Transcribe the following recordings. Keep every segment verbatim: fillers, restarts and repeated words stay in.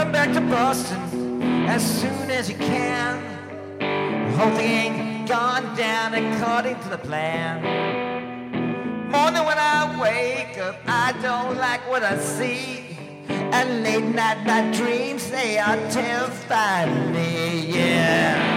come back to Boston as soon as you can. Hope they ain't gone down according to the plan. Morning when I wake up, I don't like what I see. And late night, my dreams, they are terrifying me, yeah.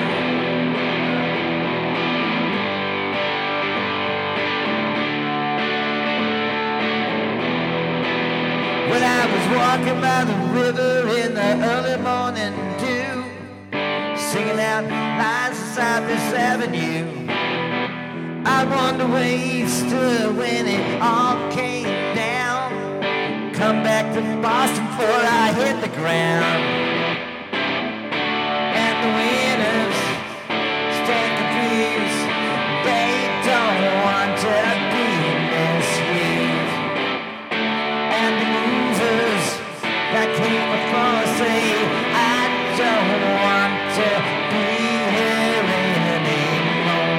When I was walking by the river in the early morning dew, singing out lines of Cypress Avenue, I wonder where he stood when it all came down. Come back to Boston before I hit the ground. And the winners stand confused. They don't want to be misused. And the losers that came before say, I don't want to be here anymore.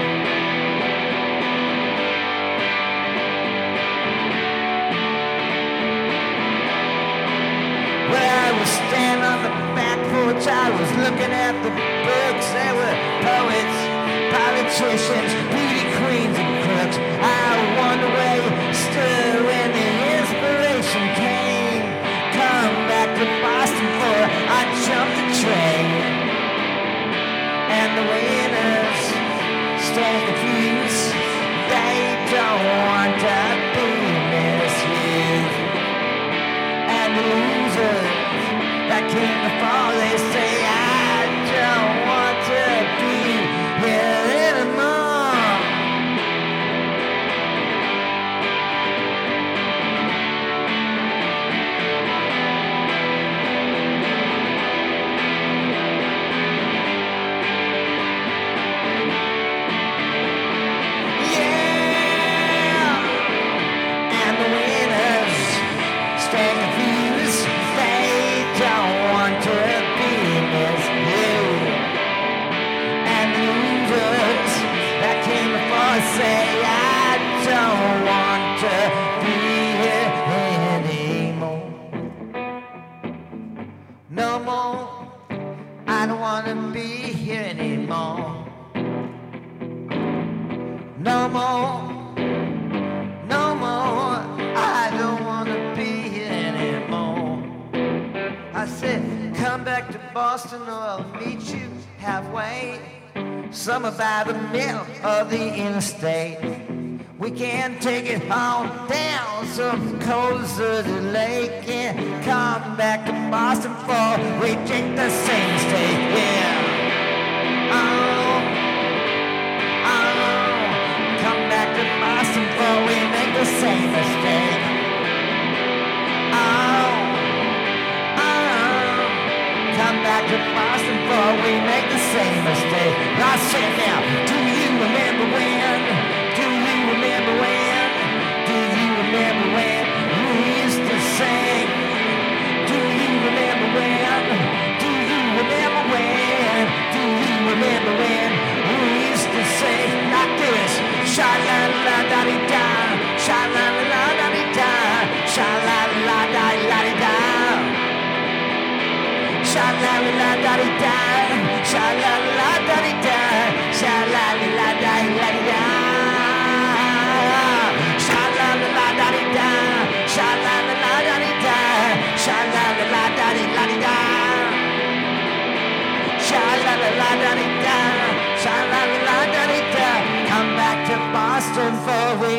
Well, I was standing on the back porch, I was looking at the books. There were poets, politicians, beauty queens and crooks. I wonder where you stood when the inspiration came. Come back to Boston for I jumped the train. And the winners stand confused. They don't want to be misused. And the losers that came before, they say, I don't want to be here anymore. Yeah, and the winners stand confused. They don't want to be misused. And the losers that came before say, I don't want to be here anymore. No more, I don't want to be here anymore. No more, no more, I don't want to be here anymore. I said, come back to Boston or I'll meet you halfway. Somewhere by the middle of the interstate. We can take it on down some closer to the lake. Yeah, come back to Boston for we take the same mistake. Yeah. Oh, oh, come back to Boston for we make the same mistake. Oh, oh, come back to Boston for we make the same mistake. I said now, do you remember when? Do you remember when? Do you remember when we used to sing? Do you remember when? Do you remember when? Do you remember when we used to sing like this? Sha la la da di da, sha la la da di da, sha la la da la di da, sha la la da di da, sha la la da di da, sha la la da la di da. Sha la la da di da, sha la la da di da, sha la la da di la di da, sha la la da di da, sha la la da di da. Come back to Boston for we